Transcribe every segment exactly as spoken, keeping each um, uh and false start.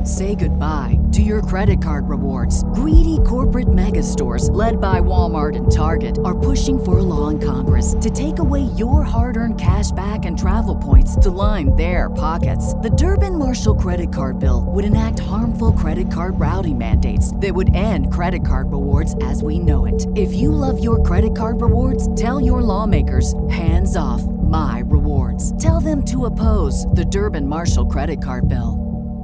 Say goodbye to your credit card rewards. Greedy corporate mega stores, led by Walmart and Target, are pushing for a law in Congress to take away your hard-earned cash back and travel points to line their pockets. The Durbin-Marshall credit card bill would enact harmful credit card routing mandates that would end credit card rewards as we know it. If you love your credit card rewards, tell your lawmakers, hands off my rewards. Tell them to oppose the Durbin-Marshall credit card bill.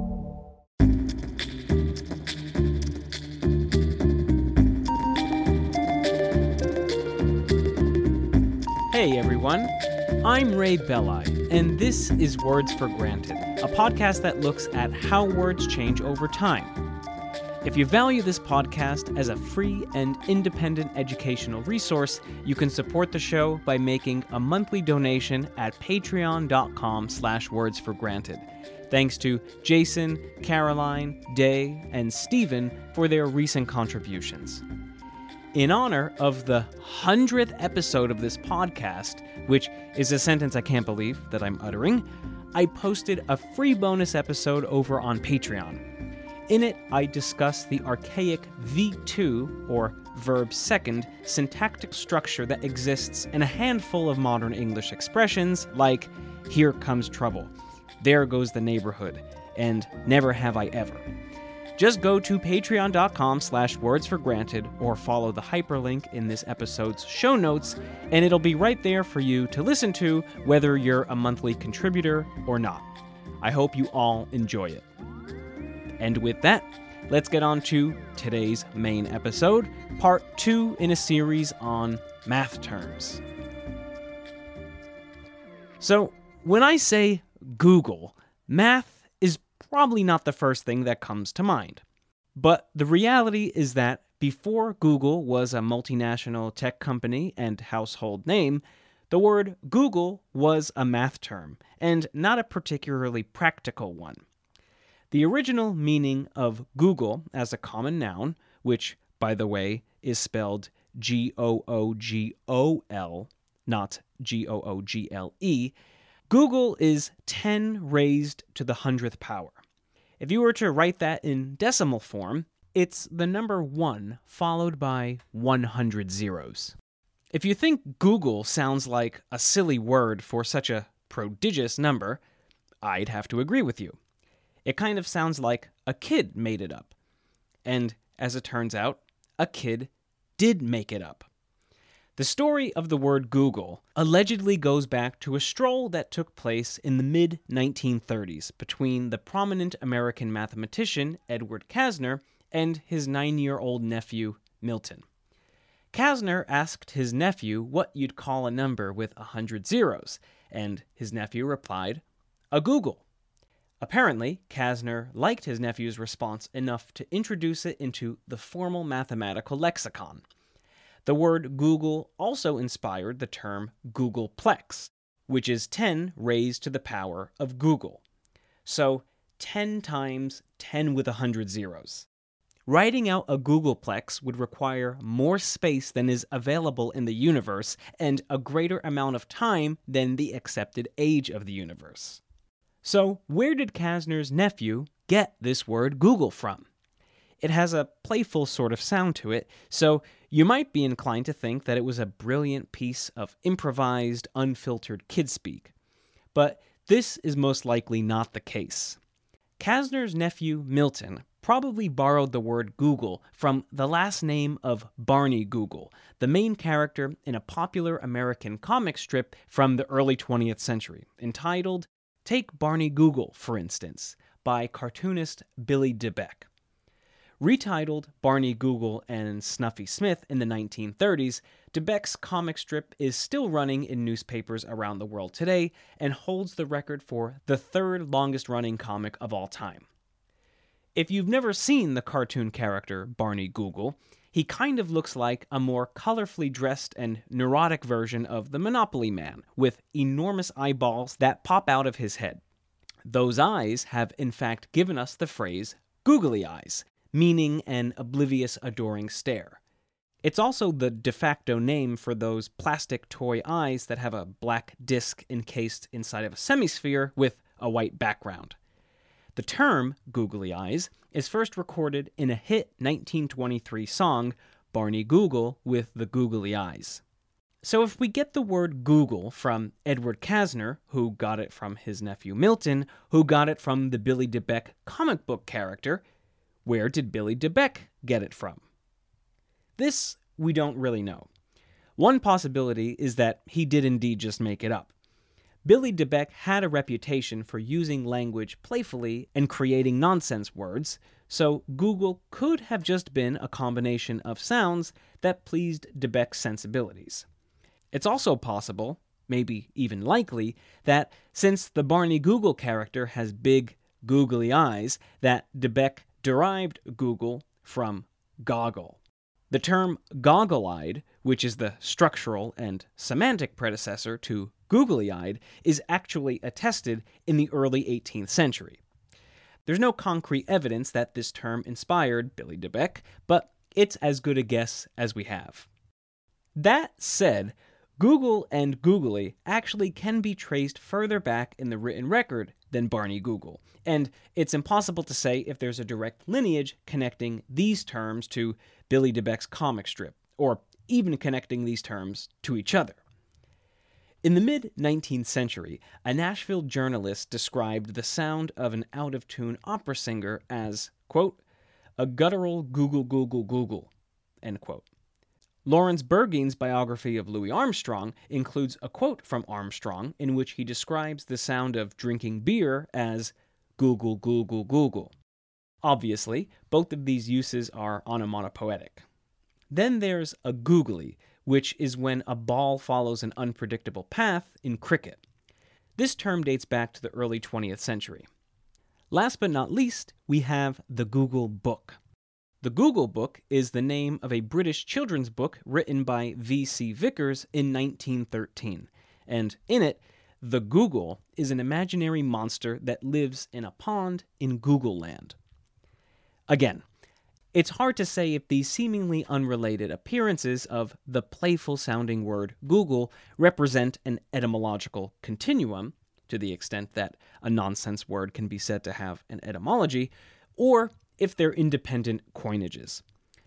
Hey everyone, I'm Ray Belli, and this is Words for Granted, a podcast that looks at how words change over time. If you value this podcast as a free and independent educational resource, you can support the show by making a monthly donation at patreon.com slash words for granted. Thanks to Jason, Caroline, Day, and Steven for their recent contributions. In honor of the hundredth episode of this podcast, which is a sentence I can't believe that I'm uttering, I posted a free bonus episode over on Patreon. In it, I discuss the archaic V two, or verb second, syntactic structure that exists in a handful of modern English expressions like, here comes trouble, there goes the neighborhood, and never have I ever. Just go to patreon.com slash words for granted or follow the hyperlink in this episode's show notes, and it'll be right there for you to listen to whether you're a monthly contributor or not. I hope you all enjoy it. And with that, let's get on to today's main episode, part two in a series on math terms. So, when I say Google, math is probably not the first thing that comes to mind. But the reality is that before Google was a multinational tech company and household name, the word Google was a math term, and not a particularly practical one. The original meaning of Google as a common noun, which, by the way, is spelled G O O G O L, not G O O G L E, Google is ten raised to the hundredth power. If you were to write that in decimal form, it's the number one followed by one hundred zeros. If you think Google sounds like a silly word for such a prodigious number, I'd have to agree with you. It kind of sounds like a kid made it up. And as it turns out, a kid did make it up. The story of the word Google allegedly goes back to a stroll that took place in the mid nineteen thirties between the prominent American mathematician Edward Kasner and his nine-year-old nephew, Milton. Kasner asked his nephew what you'd call a number with a hundred zeros, and his nephew replied, a Google. Apparently, Kasner liked his nephew's response enough to introduce it into the formal mathematical lexicon. The word Google also inspired the term Googleplex, which is ten raised to the power of Google. So, ten times ten with one hundred zeros. Writing out a Googleplex would require more space than is available in the universe and a greater amount of time than the accepted age of the universe. So, where did Kasner's nephew get this word Google from? It has a playful sort of sound to it, so you might be inclined to think that it was a brilliant piece of improvised, unfiltered kidspeak. But this is most likely not the case. Kasner's nephew, Milton, probably borrowed the word Google from the last name of Barney Google, the main character in a popular American comic strip from the early twentieth century, entitled Take Barney Google, for instance, by cartoonist Billy DeBeck. Retitled Barney Google and Snuffy Smith in the nineteen thirties, DeBeck's comic strip is still running in newspapers around the world today and holds the record for the third longest-running comic of all time. If you've never seen the cartoon character Barney Google, he kind of looks like a more colorfully dressed and neurotic version of the Monopoly Man, with enormous eyeballs that pop out of his head. Those eyes have in fact given us the phrase googly eyes, meaning an oblivious, adoring stare. It's also the de facto name for those plastic toy eyes that have a black disc encased inside of a semisphere with a white background. The The term googly eyes is first recorded in a hit nineteen twenty-three song, Barney Google with the Googly Eyes. So if we get the word Google from Edward Kasner, who got it from his nephew Milton, who got it from the Billy DeBeck comic book character, where did Billy DeBeck get it from? This we don't really know. One possibility is that he did indeed just make it up. Billy DeBeck had a reputation for using language playfully and creating nonsense words, so Google could have just been a combination of sounds that pleased DeBeck's sensibilities. It's also possible, maybe even likely, that since the Barney Google character has big, googly eyes, that DeBeck derived Google from goggle. The term goggle-eyed, which is the structural and semantic predecessor to googly-eyed, is actually attested in the early eighteenth century. There's no concrete evidence that this term inspired Billy DeBeck, but it's as good a guess as we have. That said, Google and googly actually can be traced further back in the written record than Barney Google, and it's impossible to say if there's a direct lineage connecting these terms to Billy DeBeck's comic strip, or even connecting these terms to each other. In the mid-nineteenth century, a Nashville journalist described the sound of an out-of-tune opera singer as, quote, a guttural google google google, end quote. Lawrence Bergeen's biography of Louis Armstrong includes a quote from Armstrong in which he describes the sound of drinking beer as google google google. Obviously, both of these uses are onomatopoetic. Then there's a googly, which is when a ball follows an unpredictable path in cricket. This term dates back to the early twentieth century. Last but not least, we have the Google Book. The Google Book is the name of a British children's book written by V C Vickers in nineteen thirteen, and in it, the Google is an imaginary monster that lives in a pond in Google Land. Again, it's hard to say if these seemingly unrelated appearances of the playful-sounding word Google represent an etymological continuum, to the extent that a nonsense word can be said to have an etymology, or if they're independent coinages.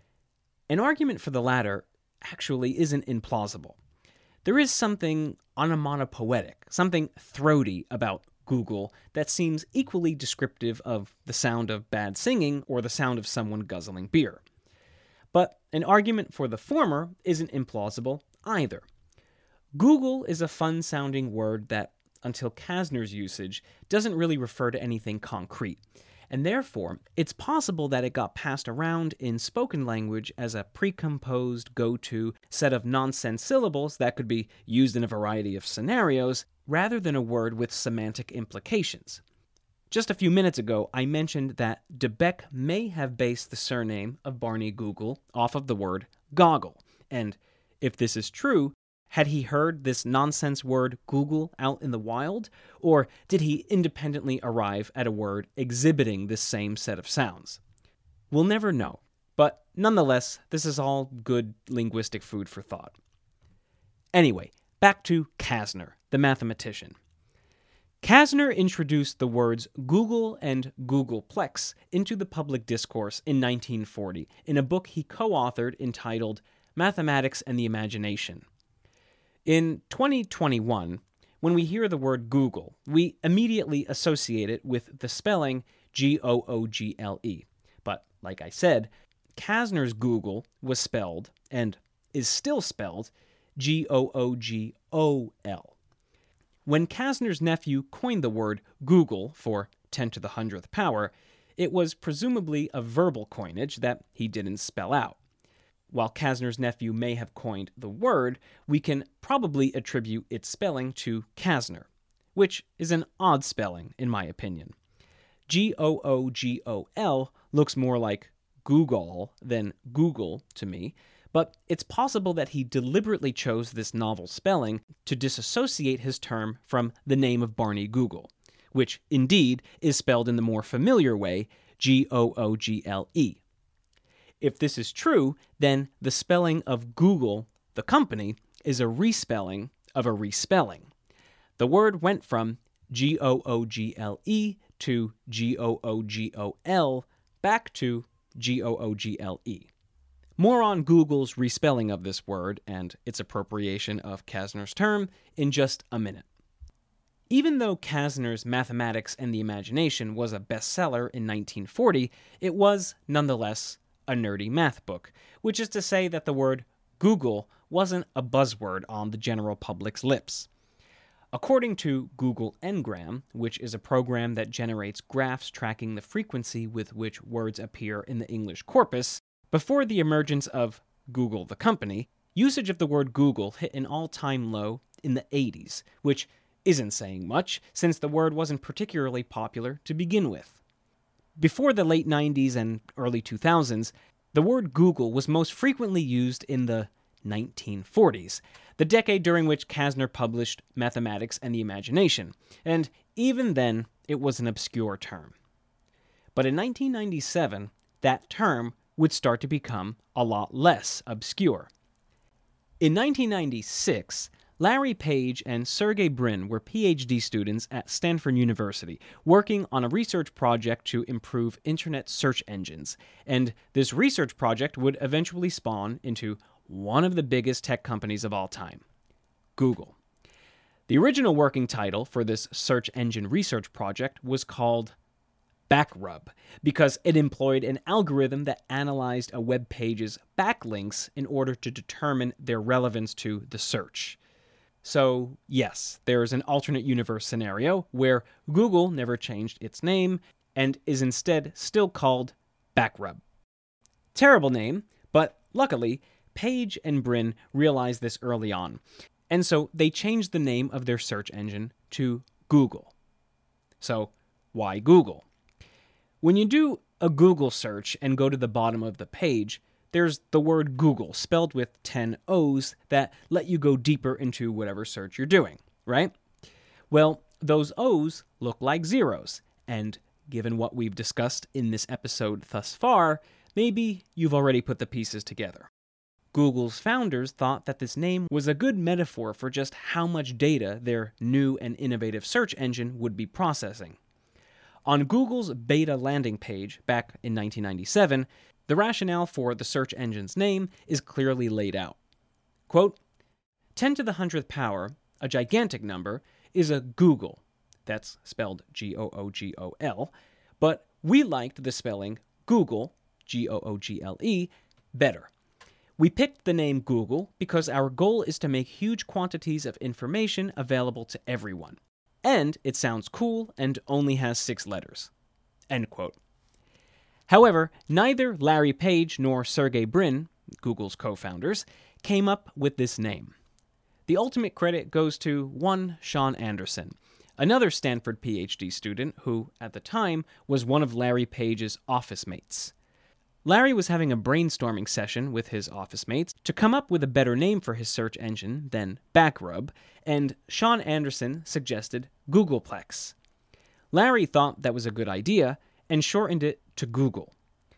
An argument for the latter actually isn't implausible. There is something onomatopoetic, something throaty about Google that seems equally descriptive of the sound of bad singing or the sound of someone guzzling beer. But an argument for the former isn't implausible either. Google is a fun-sounding word that, until Kasner's usage, doesn't really refer to anything concrete, and therefore it's possible that it got passed around in spoken language as a precomposed go-to set of nonsense syllables that could be used in a variety of scenarios, rather than a word with semantic implications. Just a few minutes ago, I mentioned that DeBeck may have based the surname of Barney Google off of the word goggle, and if this is true, had he heard this nonsense word Google out in the wild, or did he independently arrive at a word exhibiting this same set of sounds? We'll never know, but nonetheless, this is all good linguistic food for thought. Anyway, back to Kasner, the mathematician. Kasner introduced the words Google and Googleplex into the public discourse in nineteen forty in a book he co-authored entitled Mathematics and the Imagination. In twenty twenty-one, when we hear the word Google, we immediately associate it with the spelling G O O G L E. But, like I said, Kasner's Google was spelled, and is still spelled, G O O G O L. When Kasner's nephew coined the word Google for ten to the hundredth power, it was presumably a verbal coinage that he didn't spell out. While Kasner's nephew may have coined the word, we can probably attribute its spelling to Kasner, which is an odd spelling, in my opinion. G O O G O L looks more like Google than Google to me, but it's possible that he deliberately chose this novel spelling to disassociate his term from the name of Barney Google, which indeed is spelled in the more familiar way, G O O G L E. If this is true, then the spelling of Google, the company, is a respelling of a respelling. The word went from G O O G L E to G O O G O L back to G O O G L E. More on Google's respelling of this word and its appropriation of Kastner's term in just a minute. Even though Kastner's Mathematics and the Imagination was a bestseller in nineteen forty, it was, nonetheless, a nerdy math book, which is to say that the word Google wasn't a buzzword on the general public's lips. According to Google Ngram, which is a program that generates graphs tracking the frequency with which words appear in the English corpus, before the emergence of Google the company, usage of the word Google hit an all-time low in the eighties, which isn't saying much, since the word wasn't particularly popular to begin with. Before the late nineties and early two thousands, the word Google was most frequently used in the nineteen forties, the decade during which Kastner published Mathematics and the Imagination, and even then, it was an obscure term. But in nineteen ninety-seven, that term would start to become a lot less obscure. In nineteen ninety-six, Larry Page and Sergey Brin were P H D students at Stanford University, working on a research project to improve internet search engines, and this research project would eventually spawn into one of the biggest tech companies of all time, Google. The original working title for this search engine research project was called Backrub, because it employed an algorithm that analyzed a web page's backlinks in order to determine their relevance to the search. So, yes, there is an alternate universe scenario where Google never changed its name and is instead still called Backrub. Terrible name, but luckily, Page and Brin realized this early on, and so they changed the name of their search engine to Google. So, why Google? When you do a Google search and go to the bottom of the page, there's the word Google spelled with ten O's that let you go deeper into whatever search you're doing, right? Well, those O's look like zeros, and given what we've discussed in this episode thus far, maybe you've already put the pieces together. Google's founders thought that this name was a good metaphor for just how much data their new and innovative search engine would be processing. On Google's beta landing page back in nineteen ninety-seven, the rationale for the search engine's name is clearly laid out. Quote, ten to the hundredth power, a gigantic number, is a Google. That's spelled G O O G O L, but we liked the spelling Google, G O O G L E, better. We picked the name Google because our goal is to make huge quantities of information available to everyone. And it sounds cool and only has six letters. End quote. However, neither Larry Page nor Sergey Brin, Google's co-founders, came up with this name. The ultimate credit goes to one Sean Anderson, another Stanford P H D student who, at the time, was one of Larry Page's office mates. Larry was having a brainstorming session with his office mates to come up with a better name for his search engine than Backrub, and Sean Anderson suggested Googleplex. Larry thought that was a good idea and shortened it to Google.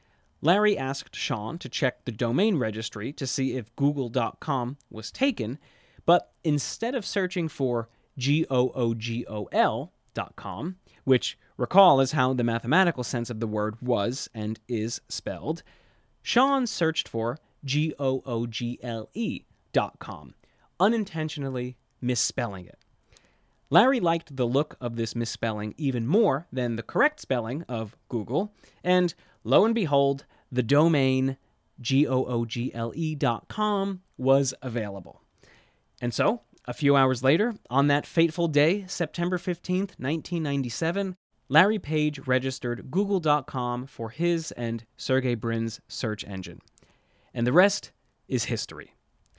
Larry asked Sean to check the domain registry to see if google dot com was taken, but instead of searching for G O O G O L dot com, which recall is how the mathematical sense of the word was and is spelled, Sean searched for G O O G L E dot com, unintentionally misspelling it. Larry liked the look of this misspelling even more than the correct spelling of Google, and lo and behold, the domain G O O G L E dot com was available. And so, a few hours later, on that fateful day, September fifteenth, nineteen ninety-seven, Larry Page registered google dot com for his and Sergey Brin's search engine. And the rest is history.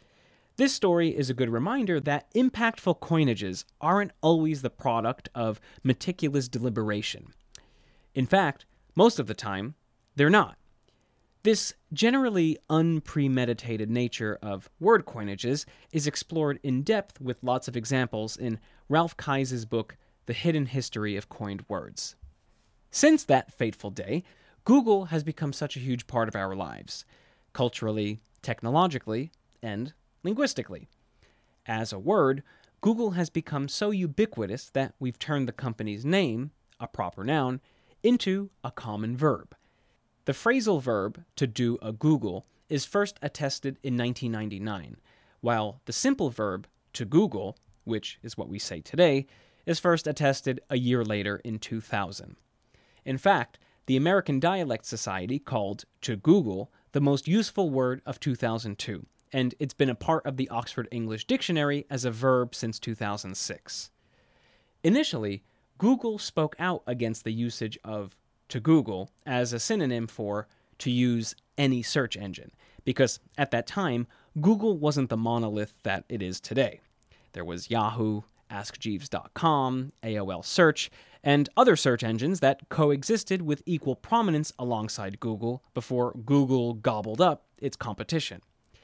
This story is a good reminder that impactful coinages aren't always the product of meticulous deliberation. In fact, most of the time, they're not. This generally unpremeditated nature of word coinages is explored in depth with lots of examples in Ralph Keyes' book, The Hidden History of Coined Words. Since that fateful day, Google has become such a huge part of our lives, culturally, technologically, and linguistically. As a word, Google has become so ubiquitous that we've turned the company's name, a proper noun, into a common verb. The phrasal verb to do a Google is first attested in nineteen ninety-nine, while the simple verb to Google, which is what we say today, is first attested a year later in two thousand. In fact, the American Dialect Society called to Google the most useful word of two thousand two, and it's been a part of the Oxford English Dictionary as a verb since two thousand six. Initially, Google spoke out against the usage of to Google as a synonym for to use any search engine, because at that time, Google wasn't the monolith that it is today. There was Yahoo, Ask Jeeves dot com, A O L Search, and other search engines that coexisted with equal prominence alongside Google before Google gobbled up its competition.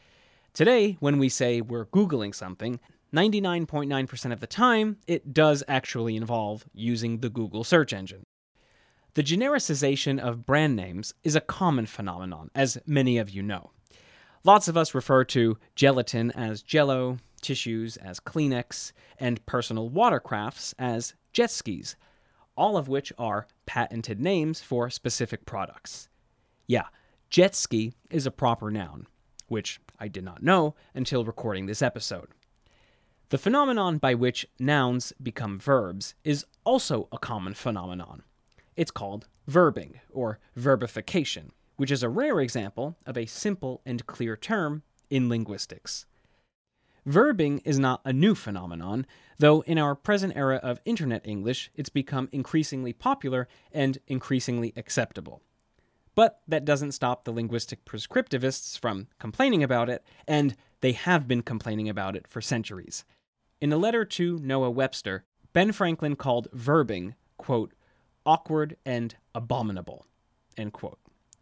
Today, when we say we're Googling something, ninety-nine point nine percent of the time, it does actually involve using the Google search engine. The genericization of brand names is a common phenomenon, as many of you know. Lots of us refer to gelatin as Jell-O, tissues as Kleenex, and personal watercrafts as jet skis, all of which are patented names for specific products. Yeah, jet ski is a proper noun, which I did not know until recording this episode. The phenomenon by which nouns become verbs is also a common phenomenon. It's called verbing, or verbification, which is a rare example of a simple and clear term in linguistics. Verbing is not a new phenomenon, though in our present era of internet English, it's become increasingly popular and increasingly acceptable. But that doesn't stop the linguistic prescriptivists from complaining about it, and they have been complaining about it for centuries. In a letter to Noah Webster, Ben Franklin called verbing, quote, awkward and abominable, end quote.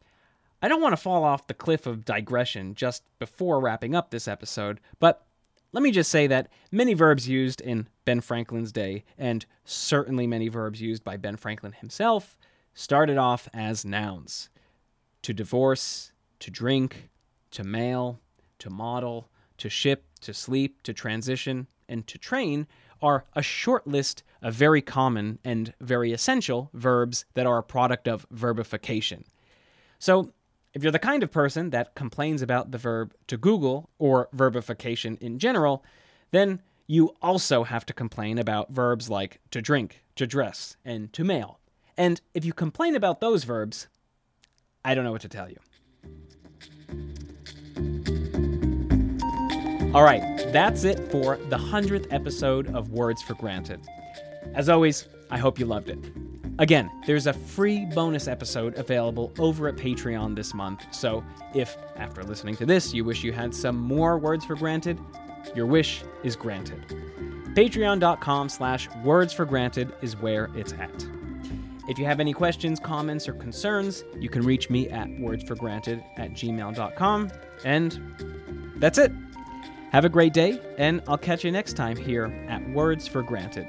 I don't want to fall off the cliff of digression just before wrapping up this episode, but let me just say that many verbs used in Ben Franklin's day, and certainly many verbs used by Ben Franklin himself, started off as nouns. To divorce, to drink, to mail, to model, to ship, to sleep, to transition, and to train are a short list of very common and very essential verbs that are a product of verbification. So, if you're the kind of person that complains about the verb to Google or verbification in general, then you also have to complain about verbs like to drink, to dress, and to mail. And if you complain about those verbs, I don't know what to tell you. All right, that's it for the hundredth episode of Words for Granted. As always, I hope you loved it. Again, there's a free bonus episode available over at Patreon this month, so if, after listening to this, you wish you had some more Words for Granted, your wish is granted. Patreon.com slash Words for Granted is where it's at. If you have any questions, comments, or concerns, you can reach me at wordsforgranted at gmail dot com, and that's it. Have a great day, and I'll catch you next time here at Words for Granted.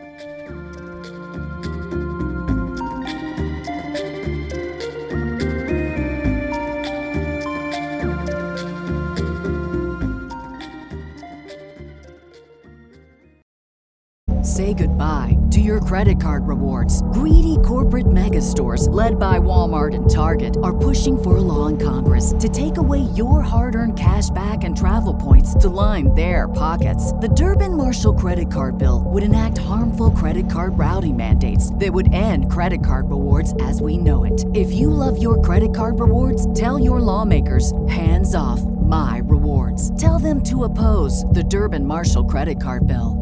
Say goodbye to your credit card rewards. Greedy corporate mega stores, led by Walmart and Target, are pushing for a law in Congress to take away your hard-earned cash back and travel points to line their pockets. The Durbin-Marshall credit card bill would enact harmful credit card routing mandates that would end credit card rewards as we know it. If you love your credit card rewards, tell your lawmakers, hands off my rewards. Tell them to oppose the Durbin-Marshall credit card bill.